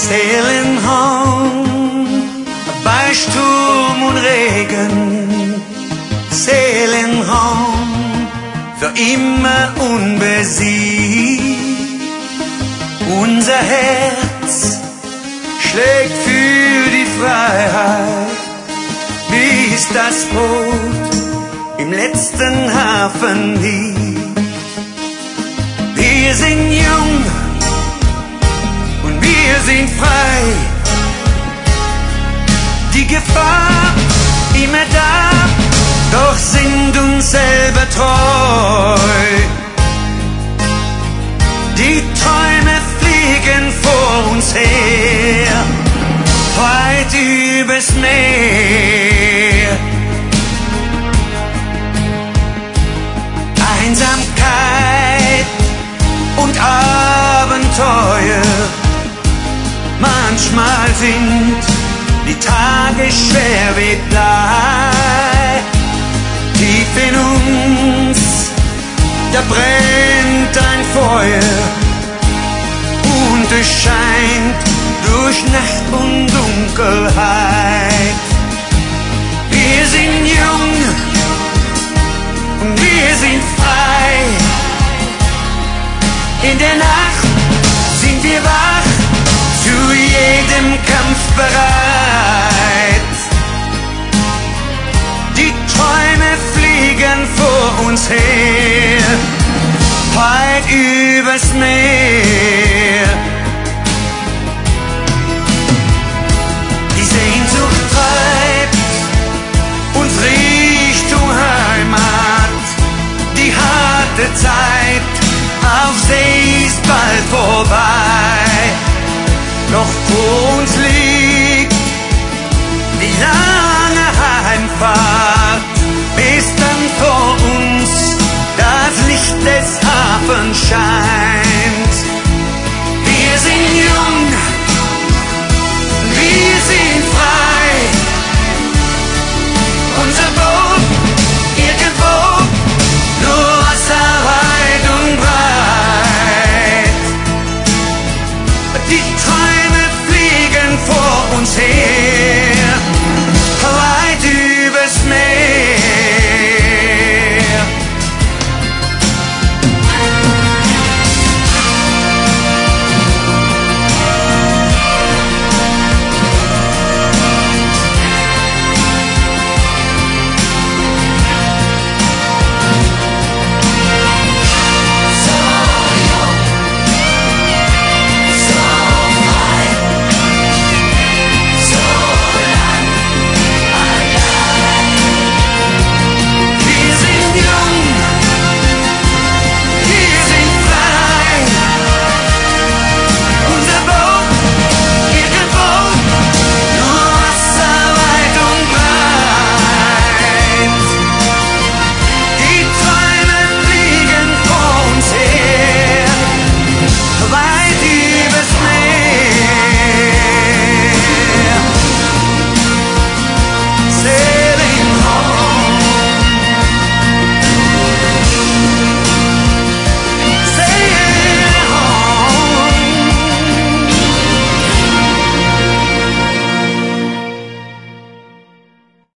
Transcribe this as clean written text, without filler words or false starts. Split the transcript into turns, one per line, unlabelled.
Sailing home bei Sturm und Regen, sailing home für immer unbesiegt. Unser Herz schlägt für die Freiheit, bis das Boot im letzten Hafen liegt. Wir sind jung und wir sind frei, die Gefahr immer da, doch sind uns selber treu. Die Träume fliegen vor uns her, weit übers Meer. Einsamkeit und Abenteuer, manchmal sind die Tage schwer wie Blei. Tief in uns, da brennt ein Feuer und es scheint durch Nacht und Dunkelheit. Wir sind jung und wir sind frei. In der Nacht sind wir wach, zu jedem Kampf bereit. Die Träume fliegen vor uns her, weit übers Meer. Die Sehnsucht treibt uns Richtung Heimat. Die harte Zeit auf See ist bald vorbei. Doch vor uns liegt die lange Heimfahrt, bis dann vor uns das Licht des Hafens scheint.